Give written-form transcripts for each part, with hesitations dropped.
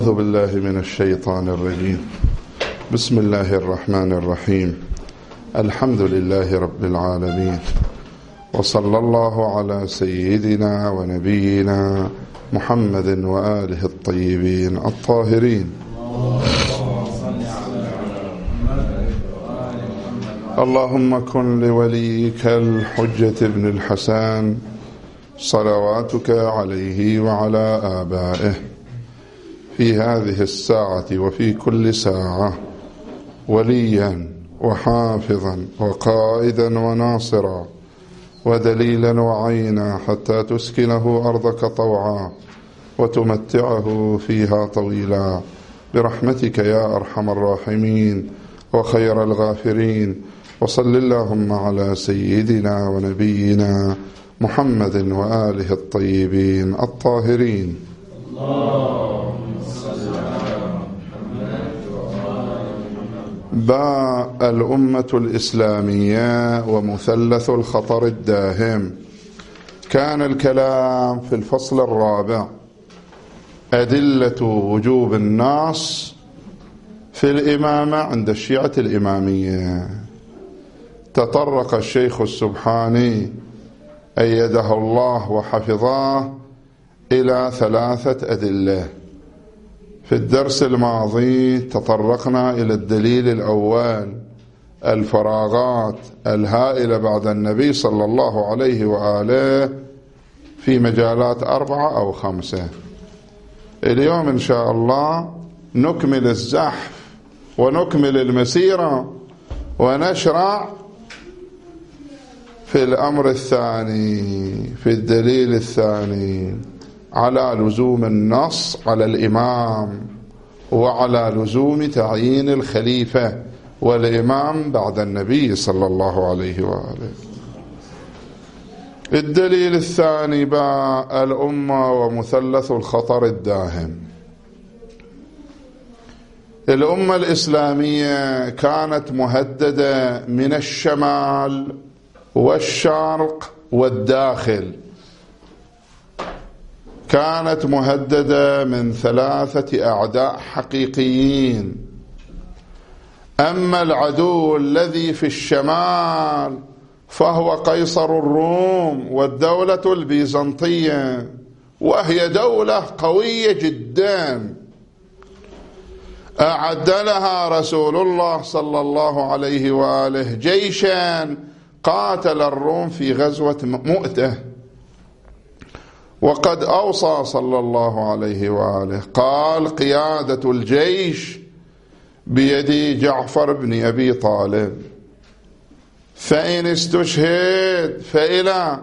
أعوذ بالله من الشيطان الرجيم. بسم الله الرحمن الرحيم. الحمد لله رب العالمين، وصلى الله على سيدنا ونبينا محمد وآله الطيبين الطاهرين. اللهم كن لوليك الحجة بن الحسن صلواتك عليه وعلى آبائه في هذه الساعة وفي كل ساعة وليا وحافظا وقائدا وناصرا ودليلا وعينا، حتى تسكنه أرضك طوعا وتمتعه فيها طويلا، برحمتك يا أرحم الراحمين وخير الغافرين. وصل اللهم على سيدنا ونبينا محمد وآله الطيبين الطاهرين. باء الأمة الإسلامية ومثلث الخطر الداهم. كان الكلام في الفصل الرابع أدلة وجوب النص في الإمامة عند الشيعة الإمامية. تطرق الشيخ السبحاني أيده الله وحفظه إلى 3 أدلة. في الدرس الماضي تطرقنا إلى الدليل الأول، الفراغات الهائلة بعد النبي صلى الله عليه وآله في مجالات 4 أو 5. اليوم إن شاء الله نكمل الزحف ونكمل المسيرة ونشرع في الأمر الثاني، في الدليل الثاني على لزوم النص على الإمام وعلى لزوم تعيين الخليفة والإمام بعد النبي صلى الله عليه وآله. الدليل الثاني باء الأمة ومثلث الخطر الداهم. الأمة الإسلامية كانت مهددة من الشمال والشرق والداخل، كانت مهددة من 3 أعداء حقيقيين. أما العدو الذي في الشمال فهو قيصر الروم والدولة البيزنطية، وهي دولة قوية جدا أعد لها رسول الله صلى الله عليه وآله جيشا قاتل الروم في غزوة مؤتة. وقد أوصى صلى الله عليه وآله قال: قيادة الجيش بيد جعفر بن أبي طالب، فإن استشهد فإلى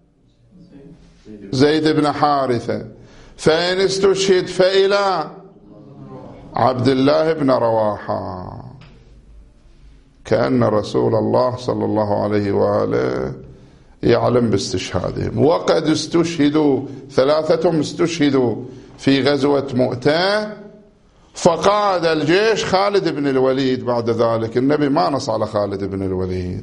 زيد بن حارثة، فإن استشهد فإلى عبد الله بن رواحة. كأن رسول الله صلى الله عليه وآله يعلم باستشهادهم. وقد استشهدوا 3 استشهدوا في غزوة مؤتة، فقاد الجيش خالد بن الوليد. بعد ذلك النبي ما نص على خالد بن الوليد،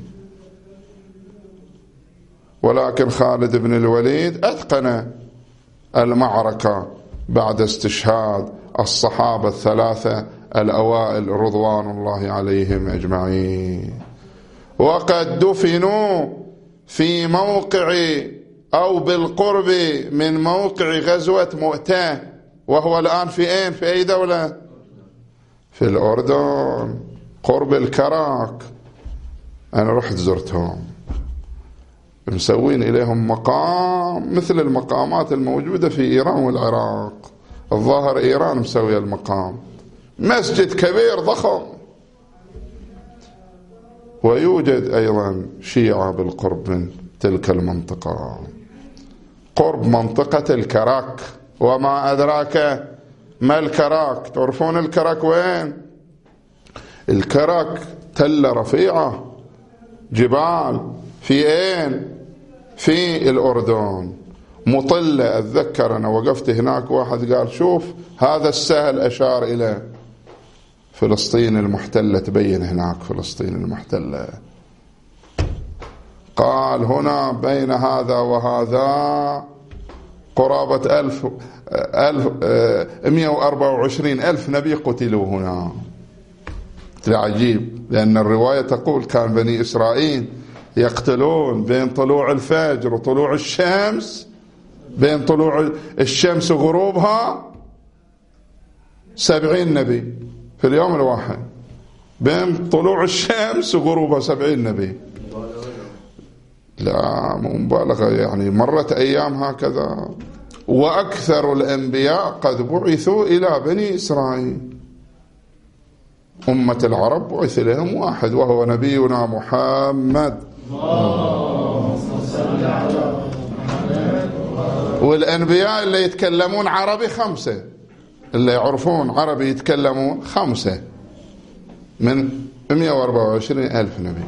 ولكن خالد بن الوليد أتقن المعركة بعد استشهاد الصحابة 3 الأوائل رضوان الله عليهم أجمعين. وقد دفنوا في موقع أو بالقرب من موقع غزوة مؤتة، وهو الآن في أين؟ في أي دولة؟ في الأردن قرب الكرك. أنا رحت زرتهم، مسوين إليهم مقام مثل المقامات الموجودة في إيران والعراق. الظاهر إيران مسوي المقام، مسجد كبير ضخم. ويوجد أيضا شيعة بالقرب من تلك المنطقة، قرب منطقة الكرك. وما أدراك ما الكرك؟ تعرفون الكرك وين؟ الكرك تلة رفيعة، جبال في أين؟ في الأردن، مطلة. أتذكر أنا وقفت هناك، واحد قال: شوف هذا السهل، أشار إلى فلسطين المحتلة، تبين هناك فلسطين المحتلة. قال: هنا بين هذا وهذا قرابة 124,000 نبي قتلوا هنا. العجيب لأن الرواية تقول كان بني إسرائيل يقتلون بين طلوع الفجر وطلوع الشمس، بين طلوع الشمس وغروبها 70 نبي في اليوم الواحد، بين طلوع الشمس وغروبها 70 نبي. لا مو مبالغة، يعني مرت أيام هكذا. وأكثر الأنبياء قد بعثوا إلى بني إسرائيل. أمة العرب بعث لهم واحد وهو نبينا محمد. والأنبياء اللي يتكلمون عربي 5، اللي يعرفون عربي يتكلمون 5 من 124,000 نبي.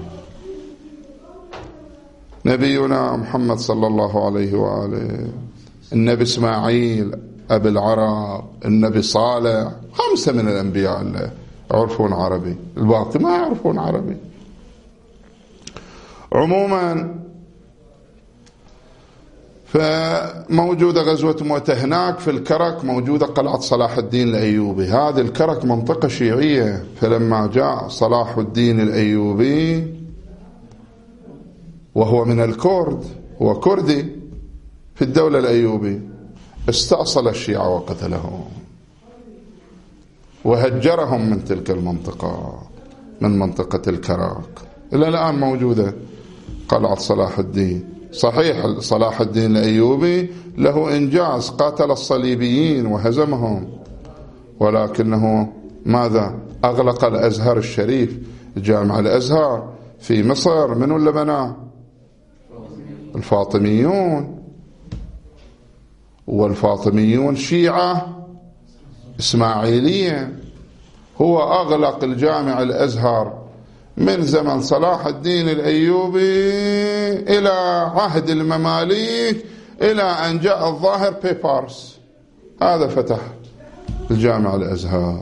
نبينا محمد صلى الله عليه وآله، النبي إسماعيل أبي العرب، النبي صالح، 5 من الأنبياء اللي يعرفون عربي، الباقي ما يعرفون عربي. عموما فموجودة غزوة مؤتة. هناك في الكرك موجودة قلعة صلاح الدين الأيوبي. هذه الكرك منطقة شيعية، فلما جاء صلاح الدين الأيوبي وهو من الكرد، هو كردي في الدولة الأيوبي، استأصل الشيعة وقتلهم وهجرهم من تلك المنطقة، من منطقة الكرك. إلى الآن موجودة قلعة صلاح الدين. صحيح صلاح الدين الأيوبي له إنجاز، قاتل الصليبيين وهزمهم، ولكنه ماذا؟ أغلق الأزهر الشريف، جامع الأزهر في مصر. من اللي بناه؟ الفاطميون، والفاطميون شيعة إسماعيلية. هو أغلق الجامع الأزهر من زمن صلاح الدين الأيوبي إلى عهد المماليك، إلى أن جاء الظاهر بيبارس، هذا فتح الجامع الأزهر.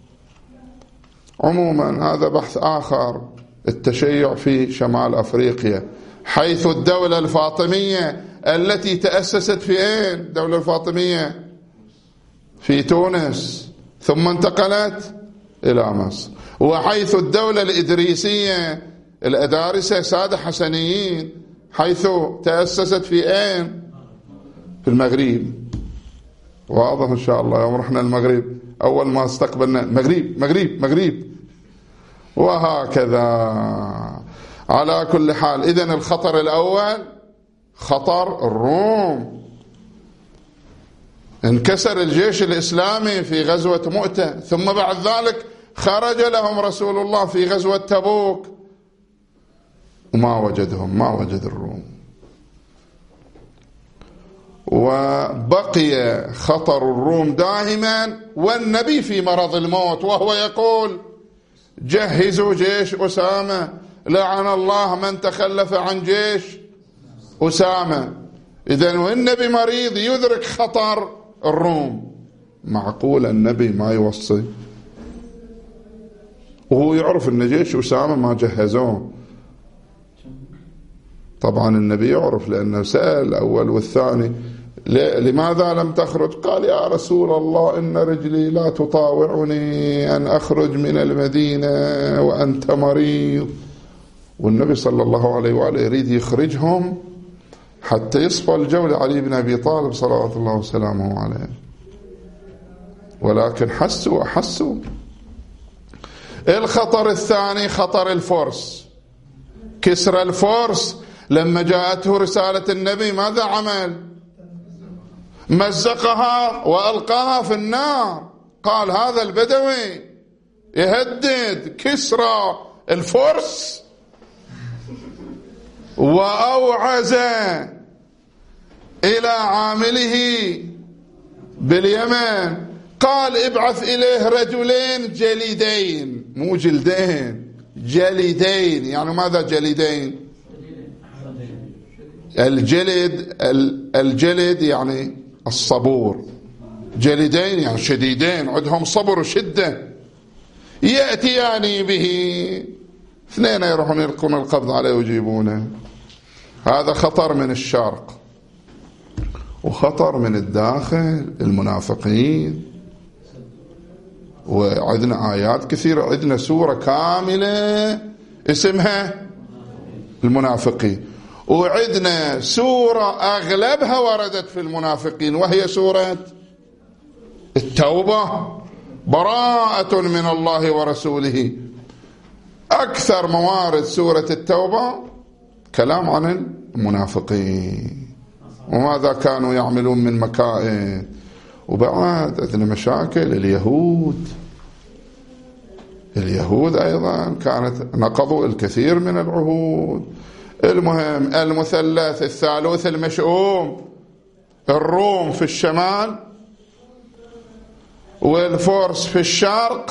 عموما هذا بحث آخر. التشيع في شمال أفريقيا، حيث الدولة الفاطمية التي تأسست في أين؟ الدولة الفاطمية في تونس، ثم انتقلت إلى مصر. وحيث الدولة الإدريسية، الأدارسة سادة حسنيين، حيث تأسست في أين؟ في المغرب. واضح إن شاء الله يوم رحنا المغرب أول ما استقبلنا مغرب. وهكذا. على كل حال، إذن الخطر الأول خطر الروم. انكسر الجيش الإسلامي في غزوة مؤتة، ثم بعد ذلك خرج لهم رسول الله في غزوة تبوك وما وجدهم، ما وجد الروم. وبقي خطر الروم دائما، والنبي في مرض الموت وهو يقول: جهزوا جيش أسامة، لعن الله من تخلف عن جيش أسامة. إذن والنبي مريض يدرك خطر الروم، معقول النبي ما يوصي؟ وهو يعرف أن جيش أسامة ما جهزوه. طبعا النبي يعرف، لأنه سأل الأول والثاني: لماذا لم تخرج؟ قال: يا رسول الله، إن رجلي لا تطاوعني أن أخرج من المدينة وأنت مريض. والنبي صلى الله عليه وآله يريد يخرجهم حتى يصفى الجو لعلي بن أبي طالب صلوات الله وسلامه عليه، ولكن أحسوا. الخطر الثاني خطر الفرس. كسرى الفرس لما جاءته رسالة النبي ماذا عمل؟ مزقها وألقاها في النار. قال: هذا البدوي يهدد كسرى الفرس. وأوعز إلى عامله باليمن، قال: ابعث إليه رجلين جليدين، مو جلدين، جليدين. يعني ماذا جليدين؟ الجلد يعني الصبور، جليدين يعني شديدين، عندهم صبر وشدة. يأتياني به، اثنين يروحون يلقون القبض عليه ويجيبونه. هذا خطر من الشرق. وخطر من الداخل المنافقين. وعندنا آيات كثيرة، عندنا سورة كاملة اسمها المنافقين، وعندنا سورة أغلبها وردت في المنافقين وهي سورة التوبة، براءة من الله ورسوله. أكثر موارد سورة التوبة كلام عن المنافقين وماذا كانوا يعملون من مكائد. وبعد عندنا مشاكل اليهود أيضا كانت نقضوا الكثير من العهود. المهم المثلث الثالوث المشؤوم، الروم في الشمال والفرس في الشرق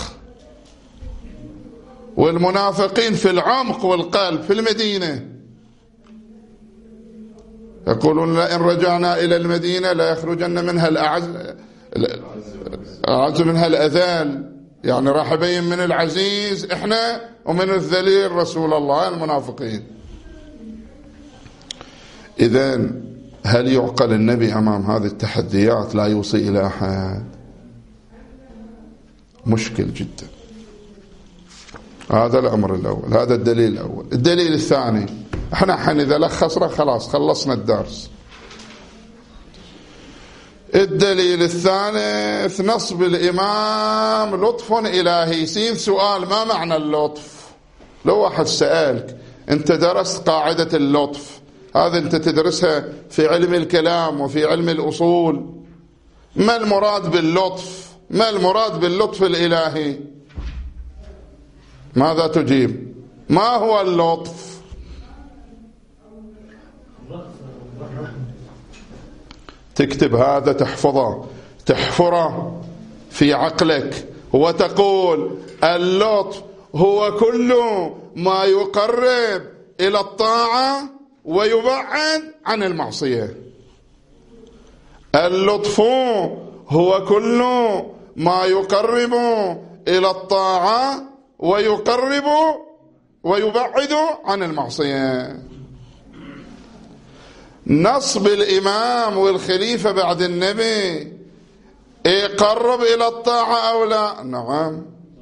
والمنافقين في العمق والقلب في المدينة. يقولون لئن رجعنا إلى المدينة لا يخرجن منها الأعز منها الأذل، يعني راح يبين من العزيز إحنا ومن الذليل رسول الله المنافقين. إذن هل يعقل النبي أمام هذه التحديات لا يوصي إلى أحد؟ مشكل جدا. هذا الأمر الأول، هذا الدليل الأول. الدليل الثاني، احنا حين إذا لخصنا خلاص خلصنا الدرس. الدليل الثالث نصب الإمام لطف إلهي. سين سؤال، ما معنى اللطف؟ لو واحد سألك أنت درست قاعدة اللطف، هذا أنت تدرسها في علم الكلام وفي علم الأصول، ما المراد باللطف؟ ما المراد باللطف الإلهي؟ ماذا تجيب؟ ما هو اللطف؟ تكتب هذا تحفره في عقلك وتقول اللطف هو كل ما يقرب إلى الطاعة ويبعد عن المعصية. اللطف هو كل ما يقرب إلى الطاعة ويبعد عن المعصية. نصب الإمام والخليفة بعد النبي يقرب إلى الطاعة أو لا؟ نعم.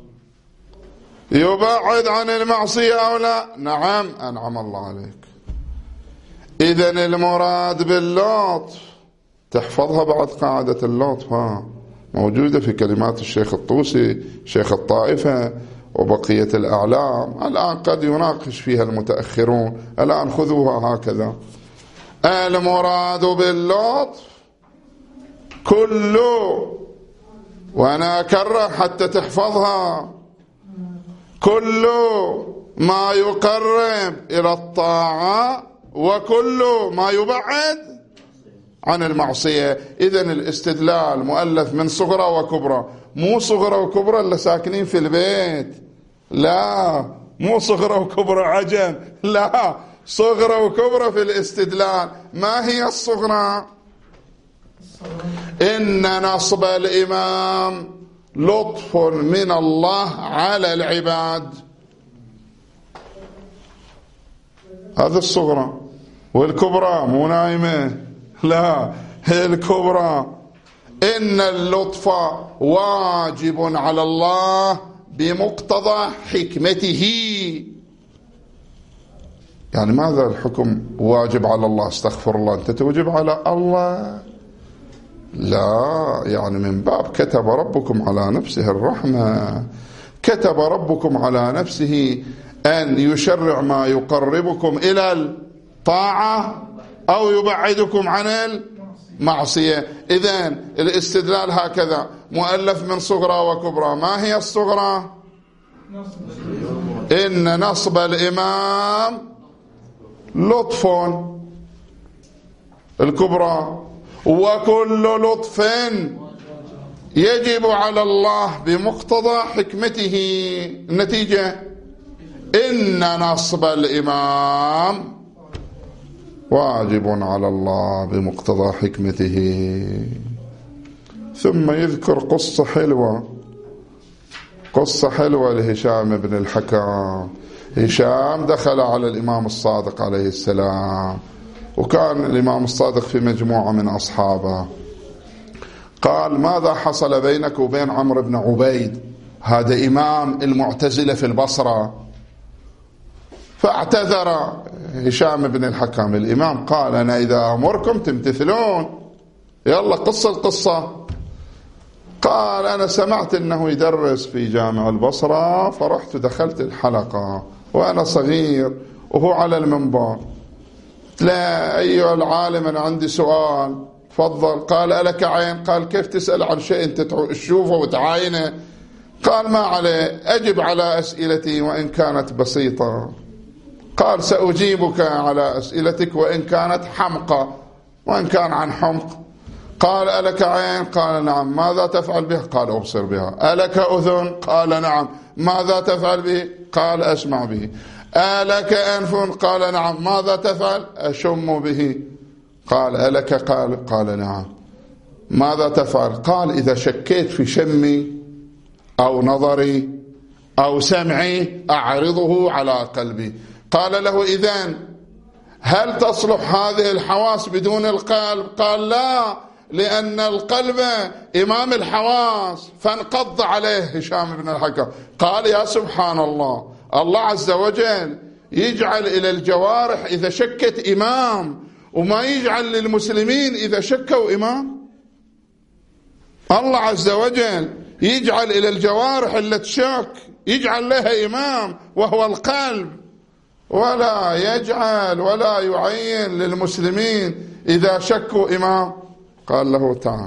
يبعد عن المعصية أو لا؟ نعم. أنعم الله عليك. إذن المراد باللطف تحفظها بعد قاعدة اللطف، موجودة في كلمات الشيخ الطوسي شيخ الطائفة وبقية الأعلام. الآن قد يناقش فيها المتأخرون، الآن خذوها هكذا. المراد باللطف كله، وأنا أكرر حتى تحفظها، كل ما يقرب إلى الطاعة وكل ما يبعد عن المعصية. إذن الاستدلال مؤلف من صغرى وكبرى، مو صغرى وكبرى اللي ساكنين في البيت، لا، مو صغرى وكبرى عجم، لا، صغرى وكبرى في الاستدلال. ما هي الصغرى؟ إن نصب الإمام لطف من الله على العباد، هذا الصغرى. والكبرى مو نايمة، لا، هي الكبرى إن اللطف واجب على الله بمقتضى حكمته. يعني ماذا الحكم واجب على الله؟ استغفر الله، أنت توجب على الله؟ لا، يعني من باب كتب ربكم على نفسه الرحمة، كتب ربكم على نفسه أن يشرع ما يقربكم إلى الطاعة أو يبعدكم عن المعصية. إذن الاستدلال هكذا مؤلف من صغرى وكبرى. ما هي الصغرى؟ إن نصب الإمام لطف. الكبرى وكل لطف يجب على الله بمقتضى حكمته. النتيجة إن نصب الإمام واجب على الله بمقتضى حكمته. ثم يذكر قصة حلوة لهشام بن الحكم. هشام دخل على الإمام الصادق عليه السلام وكان الإمام الصادق في مجموعة من أصحابه. قال: ماذا حصل بينك وبين عمرو بن عبيد؟ هذا إمام المعتزلة في البصرة. فاعتذر هشام بن الحكم. الإمام قال: أنا إذا أمركم تمتثلون، يلا قصة القصة. قال: أنا سمعت أنه يدرس في جامع البصرة، فرحت ودخلت الحلقة وأنا صغير وهو على المنبر. لا أيها العالم، أنا عندي سؤال، تفضل. قال: ألك عين؟ قال: كيف تسأل عن شيء أنت تشوفه وتعاينه؟ قال: ما عليه، أجب على أسئلتي وإن كانت بسيطة. قال: سأجيبك على أسئلتك وإن كانت حمقى، وإن كان عن حمق. قال: ألك عين؟ قال: نعم. ماذا تفعل بها؟ قال: أبصر بها. ألك أذن؟ قال: نعم. ماذا تفعل به؟ قال: أسمع به. ألك أنف؟ قال: نعم. ماذا تفعل؟ أشم به. قال: ألك قال؟ قال: نعم. ماذا تفعل؟ قال: إذا شكيت في شمي أو نظري أو سمعي أعرضه على قلبي. قال له: إذن هل تصلح هذه الحواس بدون القلب؟ قال: لا، لأن القلب إمام الحواس. فانقض عليه هشام بن الحكم. قال: يا سبحان الله، الله عز وجل يجعل إلى الجوارح إذا شكت إمام، وما يجعل للمسلمين إذا شكوا إمام. الله عز وجل يجعل إلى الجوارح التي شك يجعل لها إمام وهو القلب، ولا يجعل ولا يعين للمسلمين إذا شكوا إمام. قال له: تعال.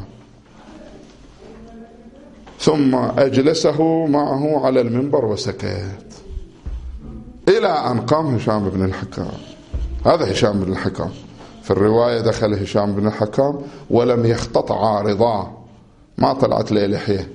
ثم أجلسه معه على المنبر وسكت إلى أن قام هشام بن الحكم. هذا هشام بن الحكم. في الرواية دخل هشام بن الحكم ولم يختط عارضاه، ما طلعت له لحية.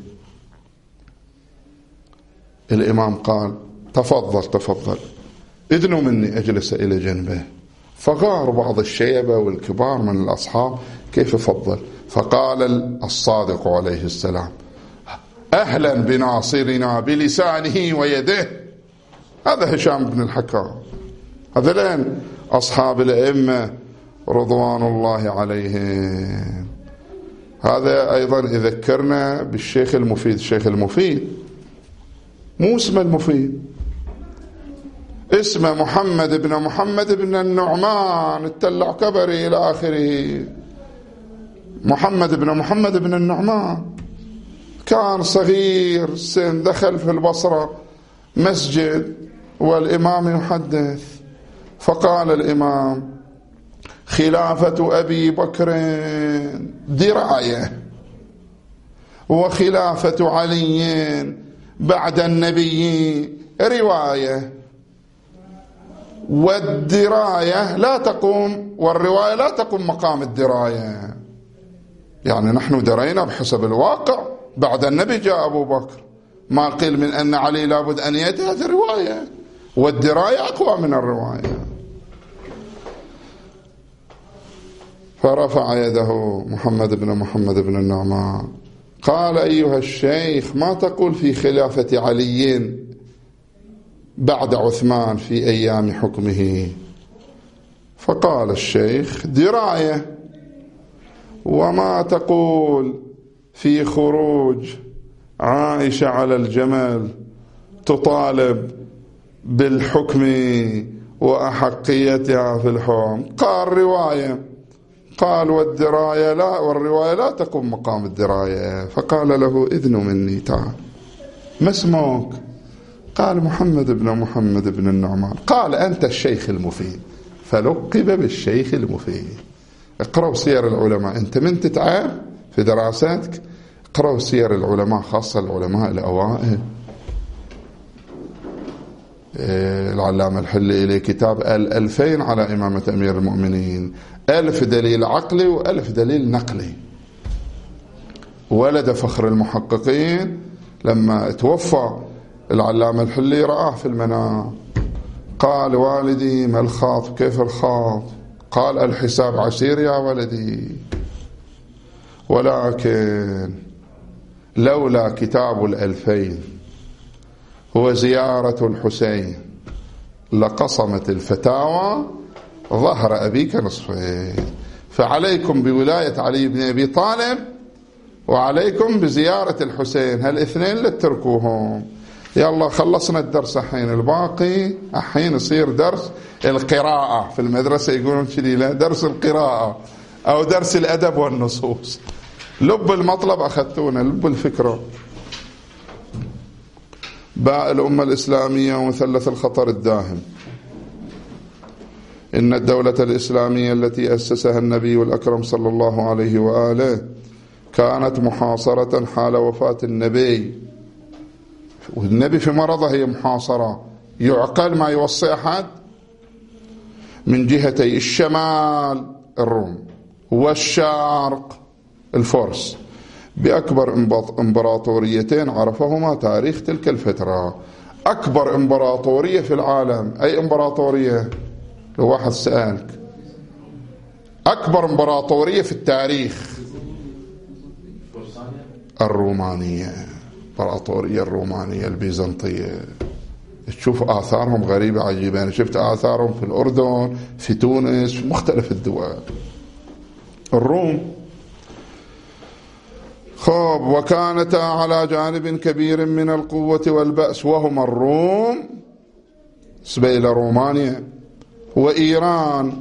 الإمام قال: تفضل تفضل، إذنوا مني أجلس إلى جنبه. فغار بعض الشيبة والكبار من الأصحاب: كيف فضل؟ فقال الصادق عليه السلام: أهلا بناصرنا بلسانه ويده. هذا هشام بن الحكم. هذين أصحاب الأئمة رضوان الله عليهم. هذا أيضا يذكرنا بالشيخ المفيد. الشيخ المفيد مو اسمه المفيد، اسمه محمد بن النعمان التلع كبري إلى آخره. محمد بن النعمان كان صغير سن، دخل في البصرة مسجد والإمام يحدث، فقال الإمام: خلافة أبي بكر دراية، وخلافة علي بعد النبي رواية، والدراية لا تقوم والرواية لا تقوم مقام الدراية. يعني نحن درينا بحسب الواقع، بعد النبي جاء أبو بكر، ما قيل من أن علي لابد أن يأتي، هذه رواية، والدراية أقوى من الرواية. فرفع يده محمد بن النعمان، قال: أيها الشيخ، ما تقول في خلافة علي بعد عثمان في أيام حكمه؟ فقال الشيخ: دراية. وما تقول في خروج عائشة على الجمل تطالب بالحكم وأحقيتها في الحكم؟ قال: رواية. قال: والدراية لا، والرواية لا تقوم مقام الدراية. فقال له: إذن مني، تعال. ما اسمك؟ قال: محمد بن النعمان. قال: أنت الشيخ المفيد. فلقب بالشيخ المفيد. اقرأوا سير العلماء، أنت من تتعب في دراساتك اقرأوا سير العلماء، خاصة العلماء الأوائل. العلامة الحلي إليه كتاب 2000 على إمامة أمير المؤمنين، 1000 دليل عقلي و1000 دليل نقلي. ولد فخر المحققين لما توفى العلامة الحلي رآه في المنام، قال: والدي ما الخاط؟ كيف الخاط؟ قال: الحساب عسير يا ولدي، ولكن لولا كتاب 2000 هو زيارة الحسين لقصمت الفتاوى ظهر أبيك نصفين، فعليكم بولاية علي بن أبي طالب وعليكم بزيارة الحسين، هالاثنين لا تتركوهم. يلا خلصنا الدرس الحين، الباقي الحين يصير درس القراءة. في المدرسة يقولون كذي، لا درس القراءة أو درس الأدب والنصوص. لب المطلب أخذتونا، لب الفكرة. باء الأمة الإسلامية ومثلث الخطر الداهم. إن الدولة الإسلامية التي أسسها النبي الأكرم صلى الله عليه وآله كانت محاصرة حال وفاة النبي، والنبي في مرضه هي محاصرة، يعقل ما يوصي أحد، من جهتي الشمال الروم والشرق الفرس، بأكبر امبراطوريتين عرفهما تاريخ تلك الفترة. أكبر امبراطورية في العالم أي امبراطورية؟ لو واحد سألك أكبر امبراطورية في التاريخ، الرومانية، الامبراطورية الرومانية البيزنطية. تشوف آثارهم غريبة عجيبة. أنا شفت آثارهم في الأردن، في تونس، في مختلف الدول. الروم خب، وكانتا على جانب كبير من القوة والبأس، وهما الروم نسبة إلى رومانيا وإيران.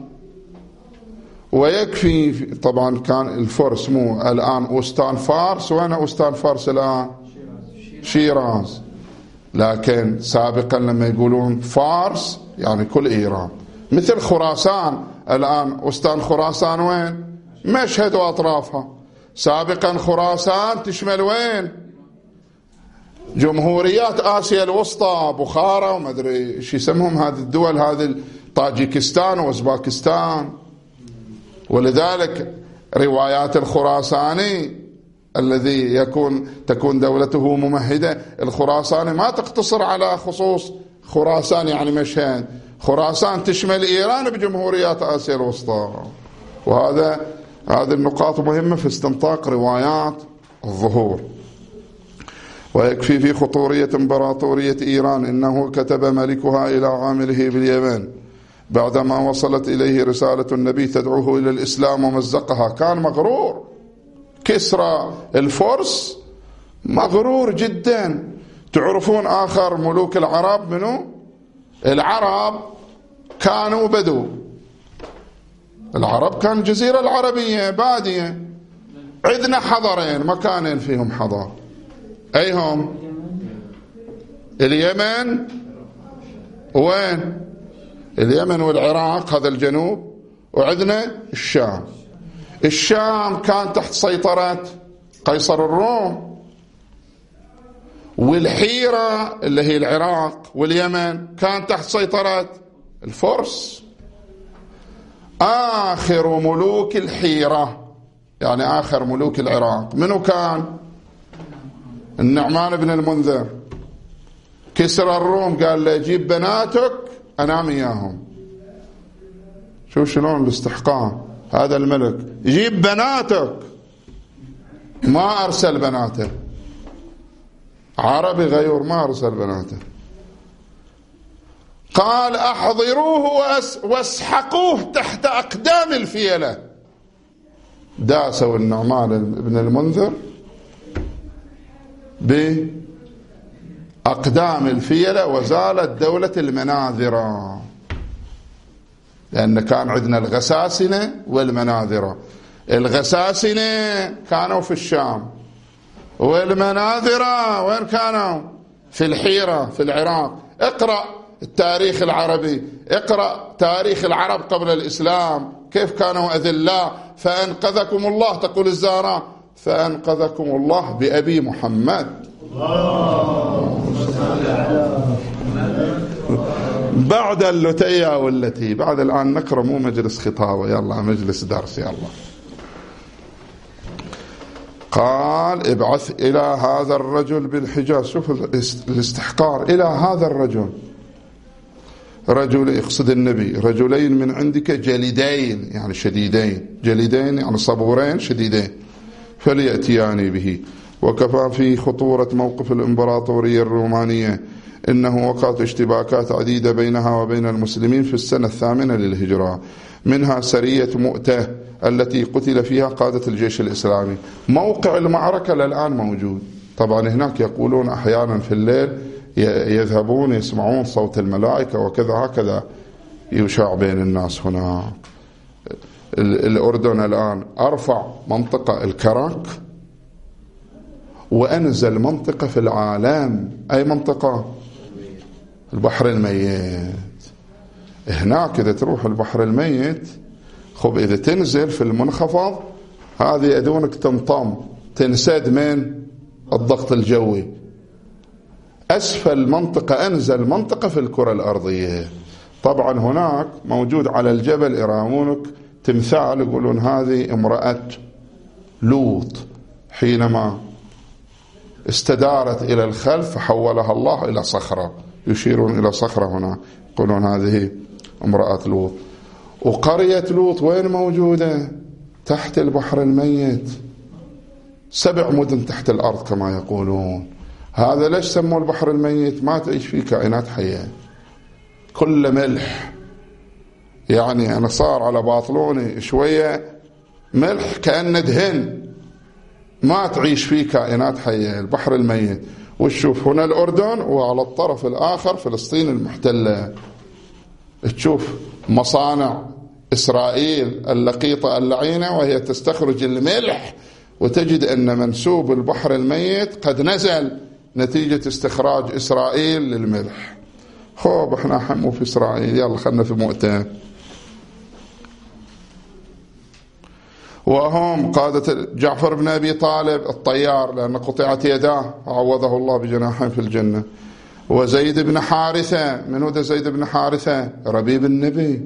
ويكفي طبعا كان الفرس، مو الآن أوستان فارس. وين أوستان فارس الآن؟ شيراز. لكن سابقا لما يقولون فارس يعني كل إيران، مثل خراسان الآن. أوستان خراسان وين؟ مشهد وأطرافها. سابقا خراسان تشمل وين؟ جمهوريات آسيا الوسطى، بخارى وما أدري إيش يسمهم هذه الدول، هذه طاجيكستان وأوزباكستان. ولذلك روايات الخراساني الذي تكون دولته ممهدة، الخراساني ما تقتصر على خصوص خراسان يعني مشهد، خراسان تشمل إيران بجمهوريات آسيا الوسطى. هذه النقاط مهمة في استنطاق روايات الظهور. ويكفي في خطورية امبراطورية إيران إنه كتب ملكها إلى عامله باليمن بعدما وصلت إليه رسالة النبي تدعوه إلى الإسلام ومزقها. كان مغرور، كسرى الفرس مغرور جدا. تعرفون آخر ملوك العرب منو؟ العرب كانوا بدو، العرب كان الجزيرة العربية بادية. عندنا حضرين، مكانين فيهم حضر، أيهم؟ اليمن، وين؟ اليمن والعراق، هذا الجنوب. وعندنا الشام. الشام كان تحت سيطرة قيصر الروم، والحيرة اللي هي العراق واليمن كان تحت سيطرة الفرس. آخر ملوك الحيرة يعني آخر ملوك العراق منو كان؟ النعمان بن المنذر. كسرى الروم قال له جيب بناتك أنام إياهم. شوف شلون الاستحقاق. هذا الملك جيب بناتك، ما أرسل بناته. عربي غيور، ما أرسل بناته. قال أحضروه واسحقوه تحت أقدام الفيلة. داسوا النعمان بن المنذر بأقدام الفيلة، وزالت دولة المناذرة. لأن كان عندنا الغساسنة والمناذرة. الغساسنة كانوا في الشام، والمناذرة وين كانوا؟ في الحيرة في العراق. اقرأ التاريخ العربي، اقرأ تاريخ العرب قبل الإسلام كيف كانوا أذلاء. فأنقذكم الله، تقول الزهراء، فأنقذكم الله بأبي محمد. بعد اللتية والتي بعد. الآن نقرأ، مو مجلس خطابة، يلا مجلس درس. يلا قال ابعث إلى هذا الرجل بالحجاز. شوف الاستحقار. إلى هذا الرجل، رجل يقصد النبي، رجلين من عندك جلدين يعني شديدين، جلدين يعني صبورين شديدين، فليأتياني به. وكفى في خطورة موقف الإمبراطورية الرومانية إنه وقعت اشتباكات عديدة بينها وبين المسلمين في السنة 8 للهجرة، منها سرية مؤتة التي قتل فيها قادة الجيش الإسلامي. موقع المعركة للآن موجود. طبعا هناك يقولون أحيانا في الليل يذهبون يسمعون صوت الملائكة وكذا، هكذا يشاع بين الناس. هنا الأردن الآن أرفع منطقة الكراك وأنزل منطقة في العالم. أي منطقة؟ البحر الميت. هناك إذا تروح البحر الميت، خب إذا تنزل في المنخفض هذه يدونك تنطم، تنسد من الضغط الجوي. أسفل منطقة أنزل منطقة في الكرة الأرضية. طبعا هناك موجود على الجبل يرامونك تمثال، يقولون هذه امرأة لوط حينما استدارت إلى الخلف فحولها الله إلى صخرة، يشيرون إلى صخرة هنا، يقولون هذه امرأة لوط. وقرية لوط وين موجودة؟ تحت البحر الميت، 7 مدن تحت الأرض كما يقولون. هذا ليش سموا البحر الميت؟ ما تعيش فيه كائنات حية، كل ملح. يعني أنا صار على باطلوني شوية ملح كأنه دهن، ما تعيش فيه كائنات حية، البحر الميت. وتشوف هنا الأردن وعلى الطرف الآخر فلسطين المحتلة، تشوف مصانع إسرائيل اللقيطة اللعينة وهي تستخرج الملح، وتجد أن منسوب البحر الميت قد نزل نتيجة استخراج إسرائيل للملح. خوب احنا حمو في إسرائيل، يلا خلنا في مؤتة. وهم قادة جعفر بن أبي طالب الطيار لأن قطعت يداه عوضه الله بجناحين في الجنة. وزيد بن حارثة، من هو زيد بن حارثة؟ ربيب النبي،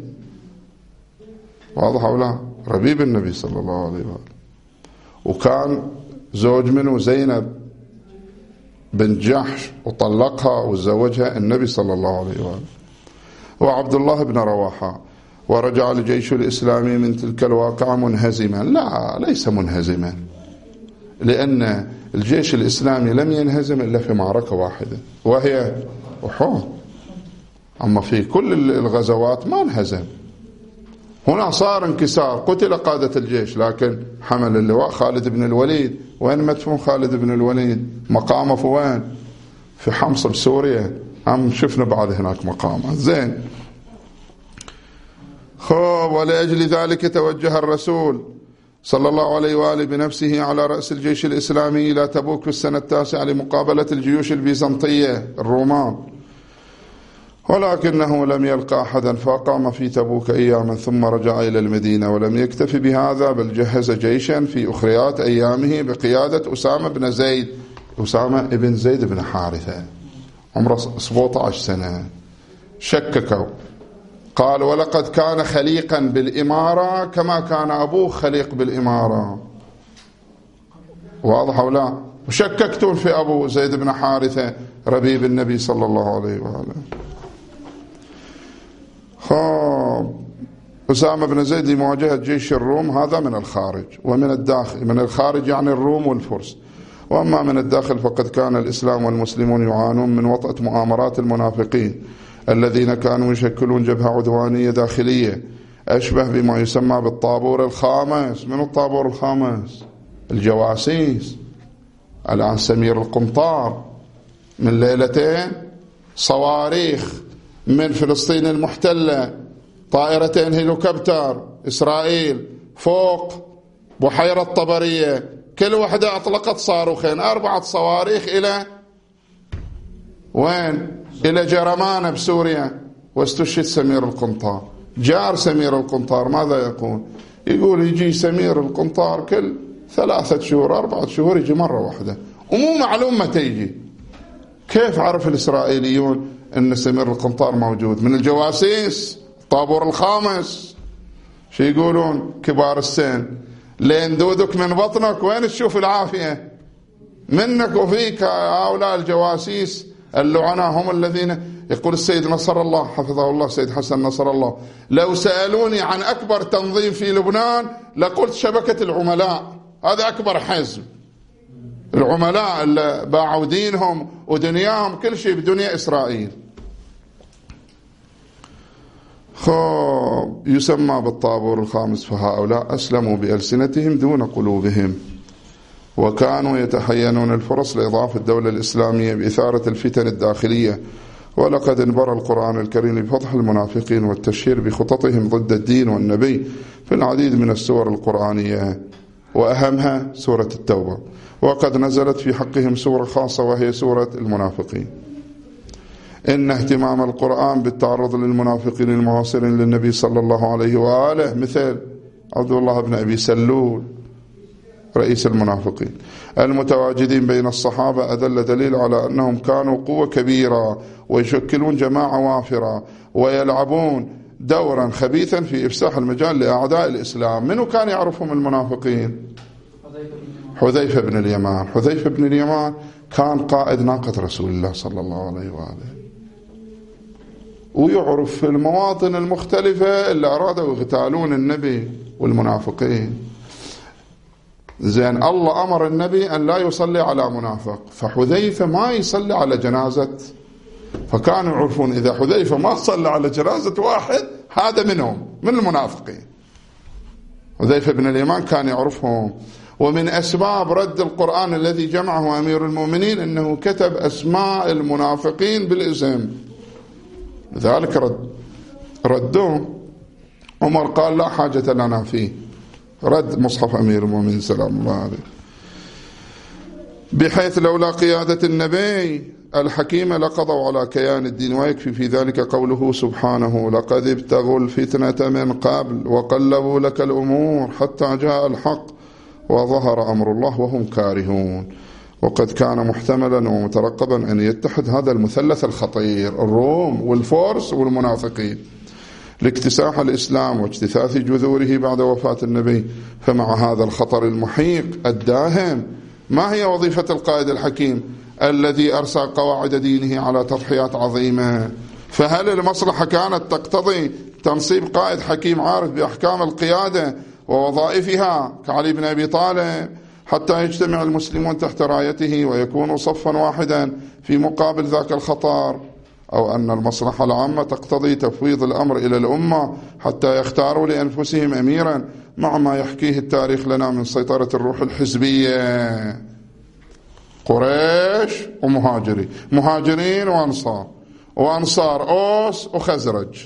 واضح ولا؟ ربيب النبي صلى الله عليه وآله. وكان زوج منه زينب بنت جحش وطلقها وتزوجها النبي صلى الله عليه وآله. وعبد الله بن رواحة. ورجع الجيش الإسلامي من تلك الواقعة منهزما. لا، ليس منهزما، لأن الجيش الإسلامي لم ينهزم إلا في معركة واحدة وهي أحد. أما في كل الغزوات ما انهزم. هنا صار انكسار، قتل قادة الجيش، لكن حمل اللواء خالد بن الوليد. وين مدفون خالد بن الوليد؟ مقامه في وين؟ في حمص بسوريا. شفنا بعد هناك مقامه. زين. ولأجل ذلك توجه الرسول صلى الله عليه وآله بنفسه على رأس الجيش الإسلامي إلى تبوك في السنة 9 لمقابلة الجيوش البيزنطية الرومان، ولكنه لم يلقى أحدا، فقام في تبوك أياما ثم رجع إلى المدينة. ولم يكتفي بهذا، بل جهز جيشا في أخريات أيامه بقيادة أسامة بن زيد، أسامة بن زيد بن حارثة، عمره 17 سنة. شككوا، قال ولقد كان خليقا بالإمارة كما كان أبوه خليق بالإمارة. واضح ولا؟ وشككتون في أبو زيد بن حارثة ربيب النبي صلى الله عليه وآله. أسامة بن زيد لمواجهة جيش الروم، هذا من الخارج. ومن الداخل، من الخارج يعني الروم والفرس. وأما من الداخل فقد كان الإسلام والمسلمون يعانون من وطأة مؤامرات المنافقين الذين كانوا يشكلون جبهة عدوانية داخلية أشبه بما يسمى بالطابور الخامس. من الطابور الخامس؟ الجواسيس. الآن سمير القنطار من ليلتين صواريخ من فلسطين المحتلة، طائرتين هيليكوبتر إسرائيل فوق بحيرة طبرية، كل واحدة أطلقت صاروخين، 4 صواريخ إلى وين؟ إلى جرمانة بسوريا. واستشهد سمير القنطار. جار سمير القنطار ماذا يقول؟ يقول يجي سمير القنطار كل 3 شهور 4 شهور يجي مرة واحدة، ومو معلوم متى يجي. كيف عرف الإسرائيليون أن سمير القنطار موجود؟ من الجواسيس، الطابور الخامس. شو يقولون كبار السن؟ لين دودك من بطنك وين تشوف العافية؟ منك وفيك. هؤلاء الجواسيس اللعناء هم الذين، يقول السيد نصر الله حفظه الله، سيد حسن نصر الله، لو سألوني عن أكبر تنظيم في لبنان لقلت شبكة العملاء، هذا أكبر حزب. العملاء اللي باعوا دينهم ودنياهم كل شيء بدنيا إسرائيل. يسمى بالطابور الخامس. فهؤلاء أسلموا بألسنتهم دون قلوبهم، وكانوا يتحينون الفرص لإضعاف الدولة الإسلامية بإثارة الفتن الداخلية. ولقد انبرى القرآن الكريم بفضح المنافقين والتشهير بخططهم ضد الدين والنبي في العديد من السور القرآنية، وأهمها سورة التوبة، وقد نزلت في حقهم سورة خاصة وهي سورة المنافقين. إن اهتمام القرآن بالتعرض للمنافقين المعاصرين للنبي صلى الله عليه وآله مثل عبد الله بن أبي سلول رئيس المنافقين المتواجدين بين الصحابة أدل دليل على أنهم كانوا قوة كبيرة ويشكلون جماعة وافرة ويلعبون دورا خبيثا في إفساح المجال لأعداء الإسلام. منو كان يعرفهم المنافقين؟ حذيفة بن اليمان. حذيفة بن اليمان كان قائد ناقة رسول الله صلى الله عليه وآله، ويعرف في المواطن المختلفة اللي أرادوا يغتالون النبي والمنافقين. زين، الله أمر النبي أن لا يصلي على منافق، فحذيفة ما يصلي على جنازة، فكانوا يعرفون إذا حذيفة ما صلى على جنازة واحد هذا منهم، من المنافقين. حذيفة بن اليمان كان يعرفهم. ومن أسباب رد القرآن الذي جمعه أمير المؤمنين أنه كتب أسماء المنافقين بالاسم، لذلك ردوه. عمر قال لا حاجة لنا فيه، رد مصحف أمير المؤمنين سلام الله عليه، بحيث لولا قيادة النبي الحكيمة لقضوا على كيان الدين. ويكفي في ذلك قوله سبحانه لقد ابتغوا الفتنة من قبل وقلبوا لك الأمور حتى جاء الحق وظهر أمر الله وهم كارهون. وقد كان محتملا ومترقبا أن يتحد هذا المثلث الخطير، الروم والفرس والمنافقين، لاكتساح الإسلام واجتثاث جذوره بعد وفاة النبي. فمع هذا الخطر المحيق الداهم، ما هي وظيفة القائد الحكيم الذي أرسى قواعد دينه على تضحيات عظيمة؟ فهل المصلحة كانت تقتضي تنصيب قائد حكيم عارف بأحكام القيادة ووظائفها كعلي بن أبي طالب حتى يجتمع المسلمون تحت رايته ويكونوا صفا واحدا في مقابل ذاك الخطر؟ أو أن المصلحة العامة تقتضي تفويض الأمر إلى الأمة حتى يختاروا لأنفسهم أميرا، مع ما يحكيه التاريخ لنا من سيطرة الروح الحزبية؟ قريش ومهاجرين، مهاجرين وأنصار، وأنصار أوس وخزرج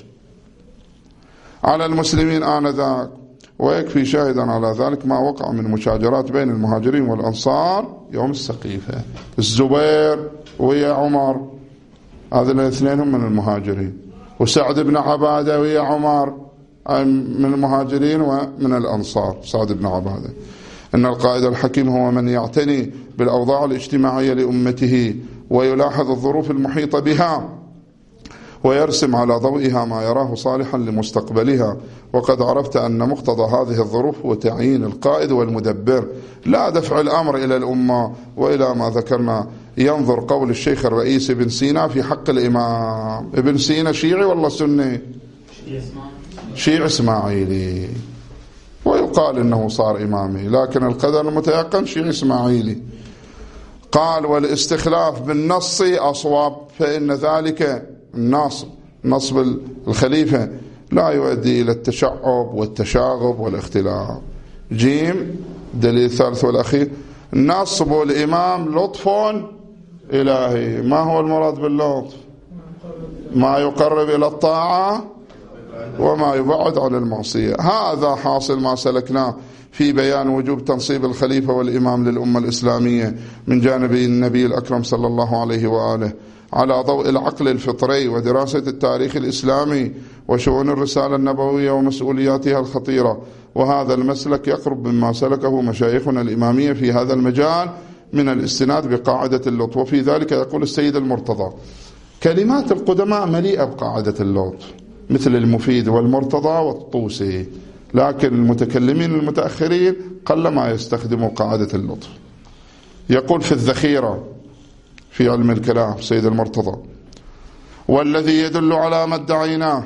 على المسلمين آنذاك. ويكفي شاهدا على ذلك ما وقع من مشاجرات بين المهاجرين والأنصار يوم السقيفة. الزبير ويا عمر، هذا الاثنين هم من المهاجرين، وسعد بن عبادة ويا عمر من المهاجرين ومن الأنصار. سعد بن عبادة. إن القائد الحكيم هو من يعتني بالأوضاع الاجتماعية لأمته ويلاحظ الظروف المحيطة بها ويرسم على ضوئها ما يراه صالحا لمستقبلها. وقد عرفت أن مقتضى هذه الظروف هو تعيين القائد والمدبر، لا دفع الأمر إلى الأمة. وإلى ما ذكرنا ينظر قول الشيخ الرئيس ابن سينا في حق الإمام. ابن سينا شيعي والله سني؟ شيعي إسماعيلي، ويقال إنه صار إمامي، لكن القدر المتيقن شيعي إسماعيلي. قال والاستخلاف بالنص أصوب، فإن ذلك نصب الخليفة لا يؤدي إلى التشعب والتشاغب والاختلاف. جيم دليل الثالث والأخير، نصب الإمام لطف إلهي. ما هو المراد باللطف؟ ما يقرب إلى الطاعة وما يبعد عن المعصية. هذا حاصل ما سلكناه في بيان وجوب تنصيب الخليفة والإمام للأمة الإسلامية من جانب النبي الأكرم صلى الله عليه وآله، على ضوء العقل الفطري ودراسة التاريخ الإسلامي وشؤون الرسالة النبوية ومسؤولياتها الخطيرة. وهذا المسلك يقرب مما سلكه مشايخنا الإمامية في هذا المجال من الاستناد بقاعدة اللطف. وفي ذلك يقول السيد المرتضى: كلمات القدماء مليئة بقاعدة اللطف مثل المفيد والمرتضى والطوسي، لكن المتكلمين المتأخرين قلما يستخدموا قاعدة اللطف. يقول في الذخيرة في علم الكلام سيد المرتضى: والذي يدل على ما ادعيناه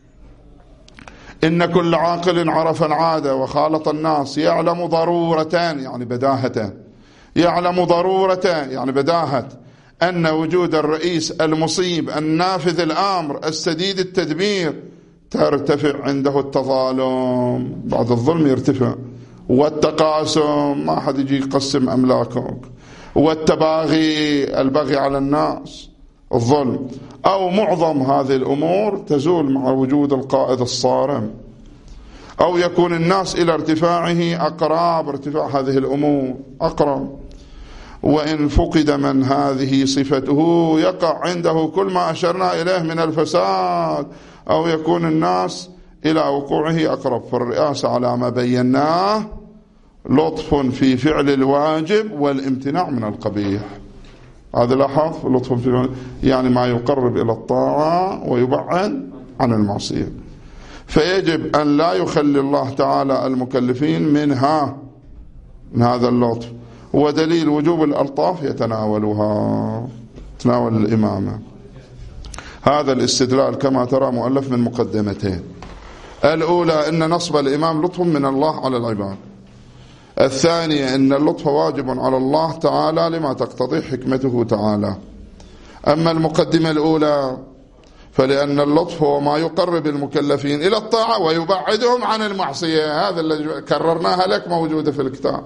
إن كل عاقل عرف العادة وخالط الناس يعلم ضرورة، يعني بداهة، يعلم ضرورة يعني بداهة أن وجود الرئيس المصيب النافذ الأمر السديد التدبير ترتفع عنده التظالم، بعد الظلم يرتفع، والتقاسم، ما حد يجي يقسم أملاكك، والتباغي، البغي على الناس، الظلم، أو معظم هذه الأمور تزول مع وجود القائد الصارم، أو يكون الناس إلى ارتفاعه أقرب، ارتفاع هذه الأمور أقرب. وإن فقد من هذه صفته يقع عنده كل ما أشرنا إليه من الفساد، أو يكون الناس إلى وقوعه أقرب. فالرئاسة على ما بيناه لطف في فعل الواجب والامتناع من القبيح. هذا لاحظ، لطف في يعني ما يقرب إلى الطاعة ويبعد عن المعصية. فيجب أن لا يخلي الله تعالى المكلفين من هذا اللطف. ودليل وجوب الألطاف يتناولها، تناول الإمامة. هذا الاستدلال كما ترى مؤلف من مقدمتين. الأولى أن نصب الإمام لطف من الله على العباد. الثانية أن اللطف واجب على الله تعالى لما تقتضي حكمته تعالى. أما المقدمة الأولى فلأن اللطف هو ما يقرب المكلفين إلى الطاعة ويبعدهم عن المعصية. هذا الذي كررناها لك موجودة في الكتاب،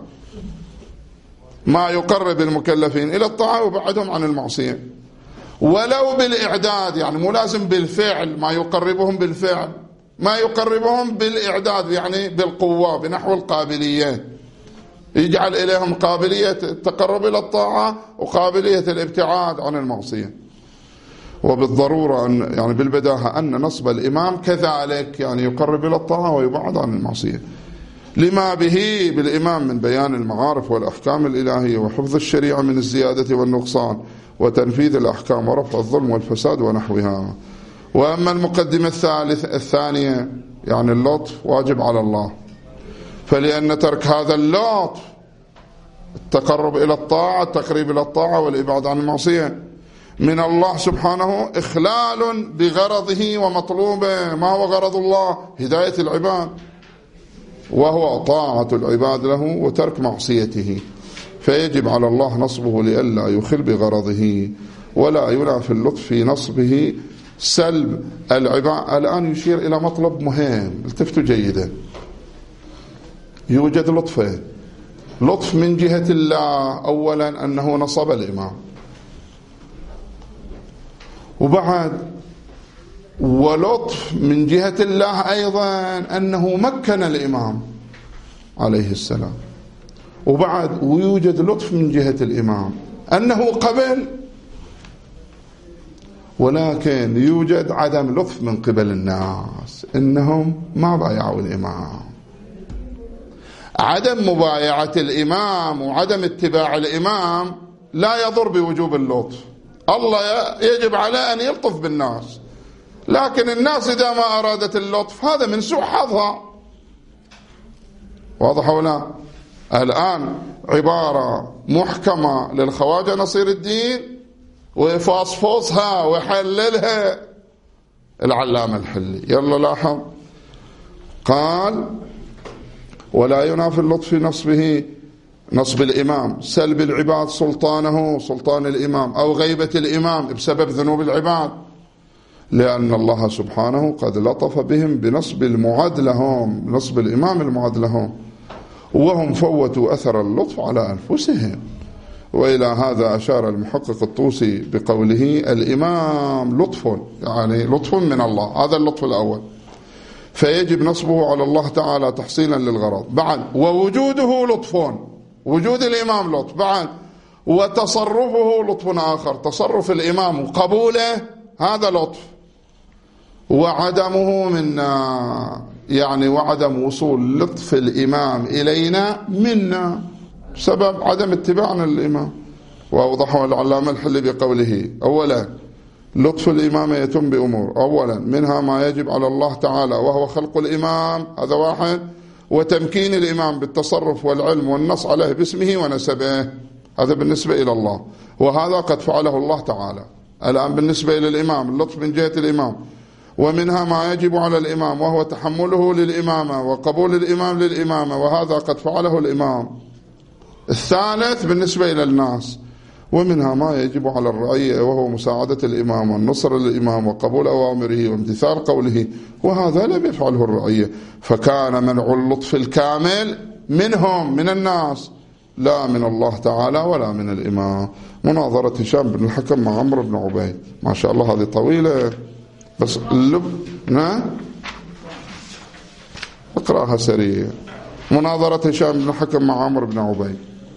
ما يقرب المكلفين إلى الطاعة ويبعدهم عن المعصية، ولو بالإعداد، يعني مو لازم بالفعل، ما يقربهم بالفعل، ما يقربهم بالإعداد يعني بالقوة، بنحو القابلية، يجعل إليهم قابلية التقرب إلى الطاعة وقابلية الابتعاد عن المعصية. وبالضرورة يعني بالبداهة أن نصب الإمام كذلك، يعني يقرب إلى الطاعة ويبعد عن المعصية، لما به بالإمام من بيان المعارف والأحكام الإلهية وحفظ الشريعة من الزيادة والنقصان وتنفيذ الأحكام ورفع الظلم والفساد ونحوها. وأما المقدمة الثانية يعني اللطف واجب على الله، فلأن ترك هذا اللطف التقرب إلى الطاعة، التقريب إلى الطاعة والإبعاد عن المعصية من الله سبحانه إخلال بغرضه ومطلوبه. ما هو غرض الله؟ هداية العباد، وهو طاعة العباد له وترك معصيته. فيجب على الله نصبه لئلا يخل بغرضه، ولا ينافي اللطف في نصبه سلب العباد. الآن يشير إلى مطلب مهم، التفتوا جيدا. يوجد لطفين: لطف من جهة الله أولا أنه نصب الإمام، وبعد ولطف من جهة الله أيضا أنه مكن الإمام عليه السلام، وبعد ويوجد لطف من جهة الإمام أنه قبل، ولكن يوجد عدم لطف من قبل الناس إنهم ما بايعوا الإمام. عدم مبايعة الإمام وعدم اتباع الإمام لا يضر بوجوب اللطف. الله يجب عليه أن يلطف بالناس، لكن الناس إذا ما أرادت اللطف هذا من سوء حظها. واضح ولا؟ الآن عبارة محكمة للخواجة نصير الدين ويفصفصها ويحللها العلامة الحلي. يلا لاحظ، قال: ولا ينافي اللطف في نصبه، نصب الإمام، سلب العباد سلطانه، سلطان الإمام، أو غيبة الإمام بسبب ذنوب العباد، لأن الله سبحانه قد لطف بهم بنصب المعاد لهم، نصب الإمام المعاد لهم، وهم فوتوا أثر اللطف على أنفسهم. وإلى هذا أشار المحقق الطوسي بقوله: الإمام لطف، يعني لطف من الله، هذا اللطف الأول، فيجب نصبه على الله تعالى تحصيلا للغرض. بعد ووجوده لطف، وجود الإمام لطف، بعد وتصرفه لطف آخر، تصرف الإمام وقبوله هذا لطف، وعدمه منا، يعني وعدم وصول لطف الإمام إلينا منا سبب عدم اتباعنا للإمام. وأوضحه العلامة الحلي بقوله: أولا لطف الإمام يتم بأمور، أولا منها ما يجب على الله تعالى وهو خلق الإمام، هذا واحد، وتمكين الإمام بالتصرف والعلم والنص عليه باسمه ونسبه، هذا بالنسبة إلى الله، وهذا قد فعله الله تعالى. الآن بالنسبة إلى الإمام اللطف من جهة الإمام. ومنها ما يجب على الإمام وهو تحمله للإمامة وقبول الإمام للإمامة، وهذا قد فعله الإمام الثالث بالنسبة إلى الناس. ومنها ما يجب على الرعية وهو مساعدة الإمام والنصر للإمام وقبول أوامره وامتثال قوله، وهذا لم يفعله الرعية، فكان منع اللطف الكامل منهم من الناس لا من الله تعالى ولا من الإمام. مناظرة هشام بن الحكم مع عمرو بن عبيد، ما شاء الله هذه طويلة بس اللب اقرأها سريع. مناظرة هشام بن الحكم مع عمرو بن عبيد.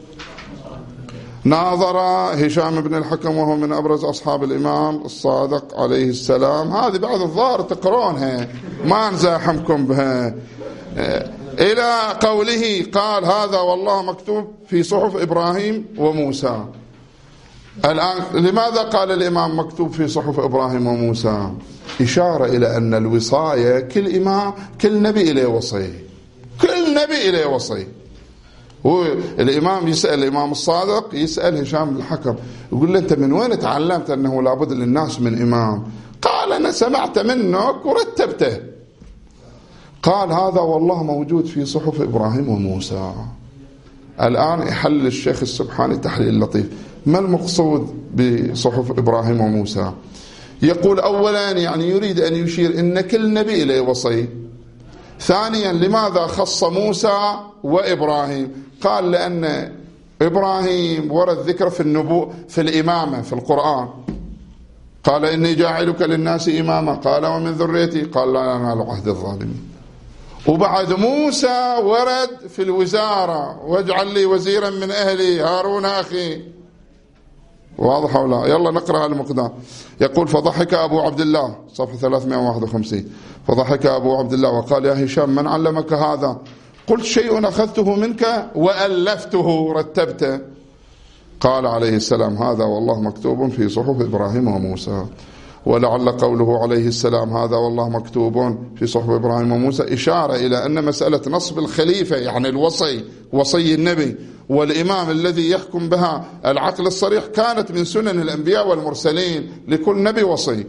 ناظر هشام بن الحكم وهو من أبرز أصحاب الإمام الصادق عليه السلام، هذه بعد الظاهر تقرونها ما نزاحمكم بها، إلى قوله قال هذا والله مكتوب في صحف إبراهيم وموسى. الآن لماذا قال الإمام مكتوب في صحف إبراهيم وموسى؟ إشارة إلى أن الوصاية كل نبي إليه وصي، كل نبي إليه وصي. والإمام يسأل الإمام الصادق، يسأل هشام بن الحكم يقول له أنت من وين تعلمت أنه لابد للناس من إمام؟ قال أنا سمعت منك ورتبته. قال هذا والله موجود في صحف إبراهيم وموسى. الآن يحلل الشيخ السبحاني تحليل لطيف. ما المقصود بصحف إبراهيم وموسى؟ يقول أولا يعني يريد أن يشير أن كل نبي إليه وصي. ثانيا لماذا خص موسى وإبراهيم؟ قال لأن إبراهيم ورد ذكر في الإمامة في القرآن، قال إني جاعلك للناس إماما، قال ومن ذريتي، قال لا ينال عهد الظالمين. وبعد موسى ورد في الوزارة، واجعل لي وزيرا من أهلي هارون أخي. واضح ولا؟ يلا نقرأ المقدار. يقول فضحك أبو عبد الله، صفحة 351. فضحك أبو عبد الله وقال يا هشام من علمك هذا؟ قلت شيء أخذته منك وألفته رتبته. قال عليه السلام هذا والله مكتوب في صحف إبراهيم وموسى. ولعل قوله عليه السلام هذا والله مكتوب في صحف إبراهيم وموسى إشارة إلى أن مسألة نصب الخليفة يعني الوصي، وصي النبي والإمام الذي يحكم بها العقل الصريح، كانت من سنن الأنبياء والمرسلين، لكل نبي وصي.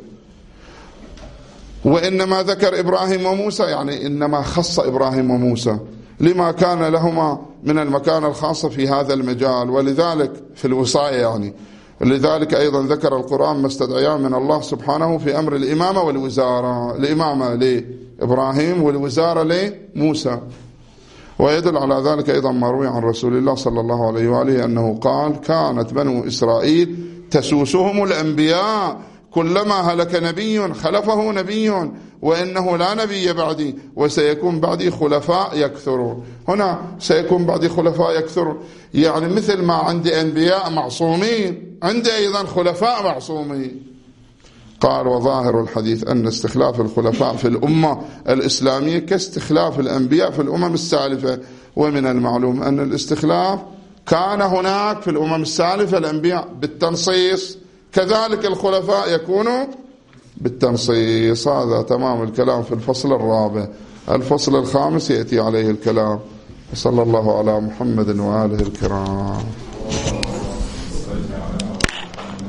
وإنما ذكر إبراهيم وموسى يعني إنما خص إبراهيم وموسى لما كان لهما من المكانة الخاصة في هذا المجال، ولذلك في الوصاية يعني. لذلك أيضا ذكر القرآن ما استدعيان من الله سبحانه في أمر الإمامة والوزارة، الإمامة لإبراهيم والوزارة لموسى. ويدل على ذلك أيضا ما روي عن رسول الله صلى الله عليه وآله أنه قال كانت بنو إسرائيل تسوسهم الأنبياء، كلما هلك نبي خلفه نبي، وإنه لا نبي بعدي وسيكون بعدي خلفاء يكثرون. هنا سيكون بعدي خلفاء يكثرون يعني مثل ما عندي أنبياء معصومين عندي أيضا خلفاء معصومين. قال وظاهر الحديث أن استخلاف الخلفاء في الأمة الإسلامية كاستخلاف الأنبياء في الأمم السالفة. ومن المعلوم أن الاستخلاف كان هناك في الأمم السالفة الأنبياء بالتنصيص، كذلك الخلفاء يكونوا بالتنصيص. هذا تمام الكلام في الفصل الرابع. الفصل الخامس يأتي عليه الكلام. صلى الله على محمد وآله الكرام.